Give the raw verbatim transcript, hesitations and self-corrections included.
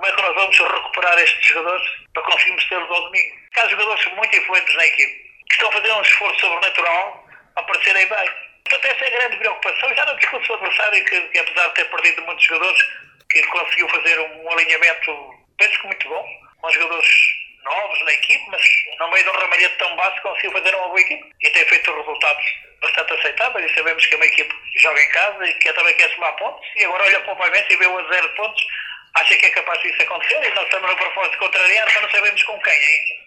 como é que nós vamos recuperar estes jogadores para conseguirmos tê-los ao domingo. Há jogadores muito influentes na equipe que estão a fazer um esforço sobrenatural a aparecerem bem. Portanto, essa é a grande preocupação. Já não discuto o adversário, que, que apesar de ter perdido muitos jogadores, que conseguiu fazer um alinhamento, penso que muito bom, com jogadores novos na equipe, mas no meio de um ramalhete tão baixo conseguiu fazer uma boa equipe e tem feito resultados bastante aceitáveis. E sabemos que é uma equipe que joga em casa e que também quer somar pontos, e agora olha para o Paivense e vê-o a zero pontos, acha que é capaz disso acontecer, e nós estamos no propósito contrariar, mas não sabemos com quem ainda.